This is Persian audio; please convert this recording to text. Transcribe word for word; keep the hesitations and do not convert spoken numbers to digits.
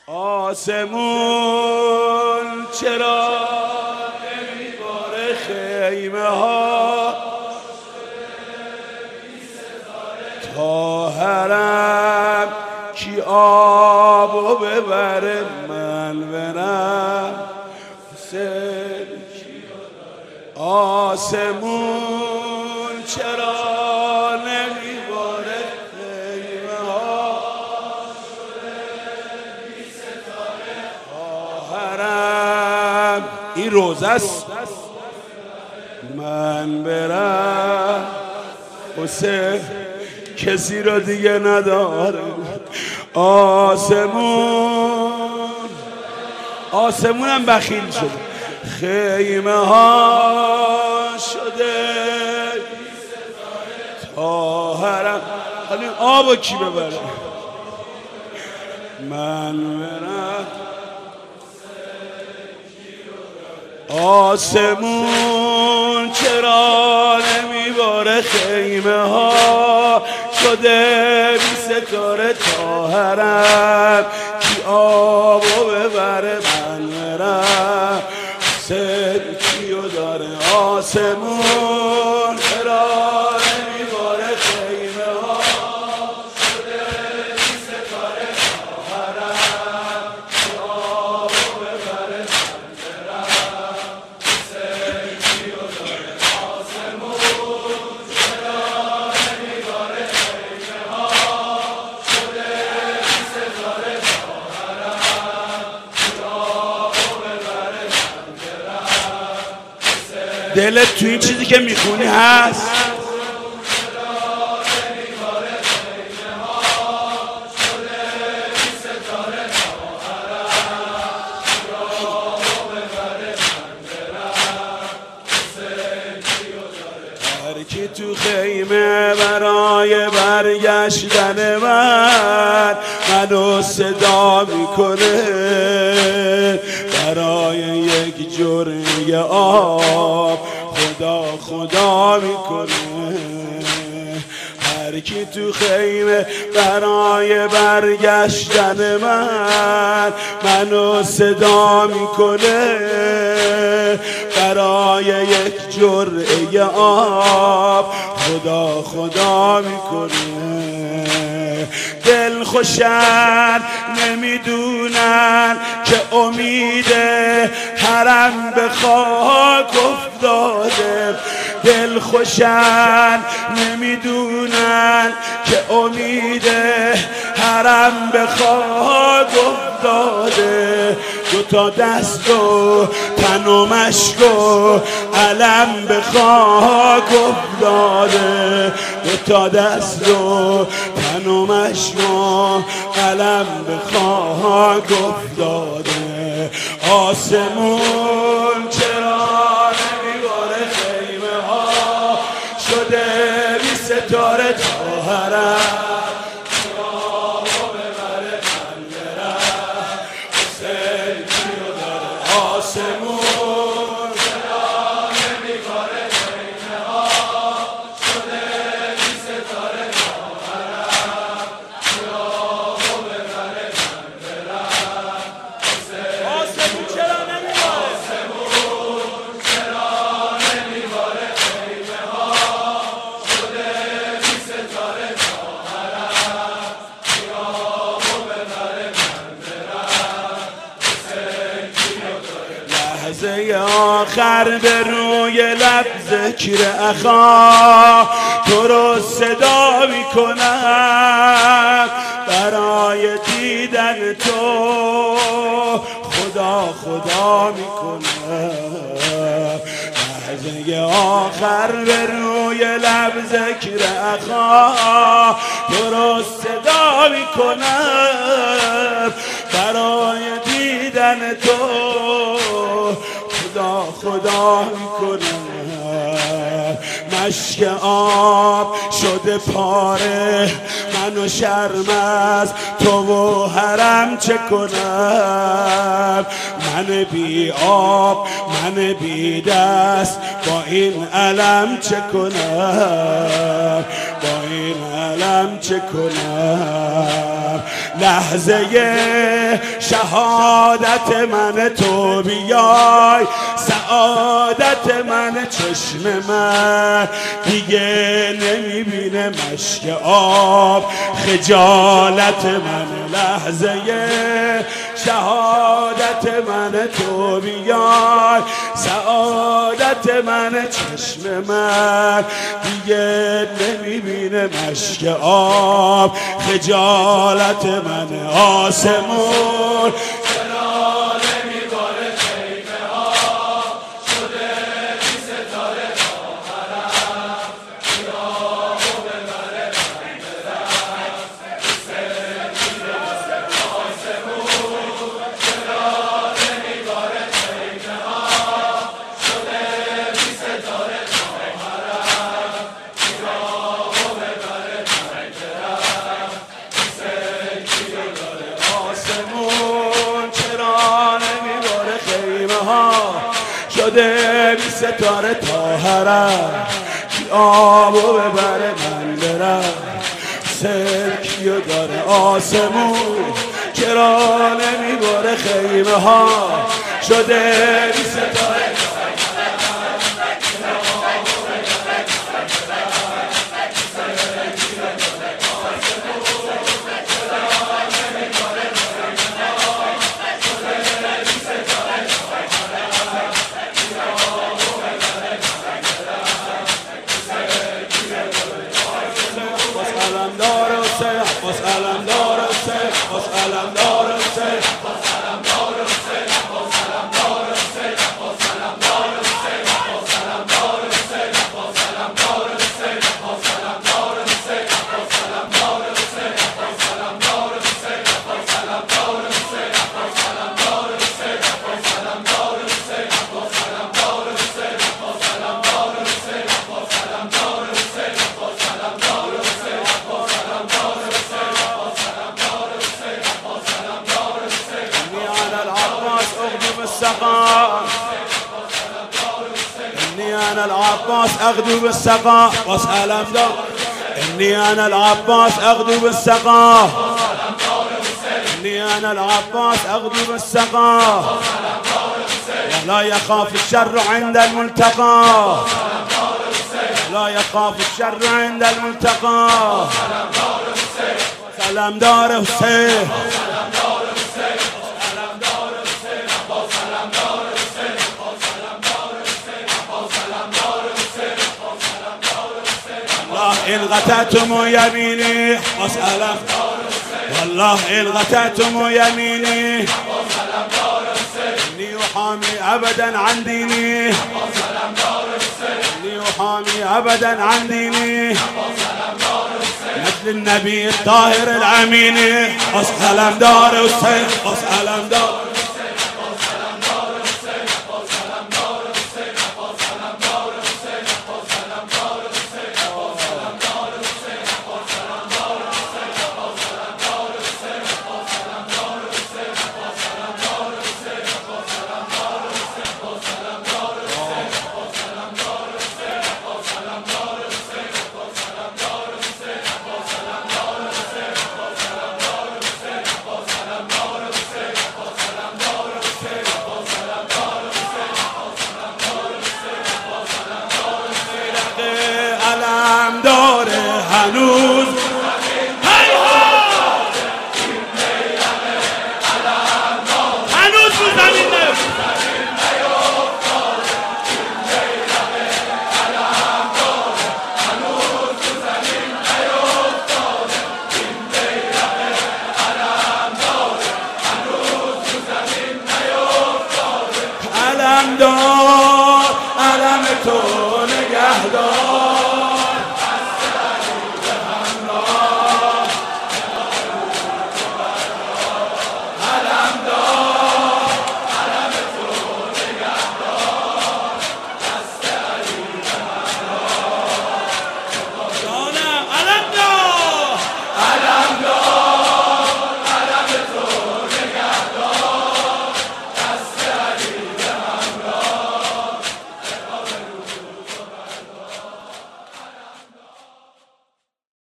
آسمون چرا نمیباره خیمه ها تا حرم کی آبو ببره من برم آسمون چرا نمیباره خیمه ها تا حرم این روزه است من برم حسین کسی رو دیگه نداره آسمون آسمونم بخیل شده خیمه ها شده تا حرم حالی آبو کی ببره من برم آسمون چرا نمیباره خیمه ها شده بی ستاره تا حرم کی آبو ببره من برم سر کیو داره آسمون چرا نمیباره خیمه ها شده بی ستاره تا حرم کی آبو ببره من برم سر کیو داره آسمون چرا نمیباره خیمه ها شده بی ستاره تا حرم کی آبو ببره دلت تو این چیزی که میخونی هست هرکی تو خیمه برای برگشتن من منو صدا میکنه برای یک جرعه آب خدا خدا میکنه هرکی تو خیمه برای برگشتن من منو صدا میکنه برای یک جرعه آب خدا خدا میکنه دل خوشن نمیدونن که امید حرم به خاک افتاده دل خوشن نمیدونن که امید حرم به خاک افتاده دو تا دست و تن و مشک و علم به خاک افتاده دو تا دست و تن و مشک و علم به خاک افتاده آسمون چرا نمیباره خیمه ها شده بی ستاره تا حرم آسمون چرا نمیباره خیمه ها شده بی ستاره تا حرم کی آبو ببره من برم آسمون چرا نمیباره آسمون چرا نمیباره خیمه ها شده بی ستاره تا حرم کی آبو ببره من برم لحظه آخر به روی لب ذکر اخا تو رو صدا میکنم برای دیدن تو خدا خدا میکنم لحظه آخر به روی لب ذکر اخا تو رو صدا میکنم برای دیدن تو خدا خدا میکنم مشک آب شده پاره منو شرم از تو و حرم چه کنم من بی آب من بی دست با این علم چه کنم با این علم چه کنم لحظه شهادت من تو بیای، سعادت من چشم من دیگه نمیبینه مشک آب، خجالت من لحظه شهادت من تو بیای، سعادت من چشم من دیگه نمیبینه مشک آب، خجالت من آسمون شده بی ستاره تا حرم، کی آبو ببره من برم، سرکیو داره آسمون چرا نمیباره خیمه ها، شده بی ستاره إني أنا العباس أغدو بالسقا واسأل دار، إني أنا العباس أغدو بالسقا، إني أنا العباس أغدو بالسقا، لا يخاف الشر عند الملتقى، لا يخاف الشر عند الملتقى، سلام دار حسين إن غتتم يميني واسأل والله إن غتتم يميني إني أحامي أبدا عن ديني، إني أحامي أبدا عن ديني مثل النبي الطاهر الأمين، واسأل دار السيف واسأل دار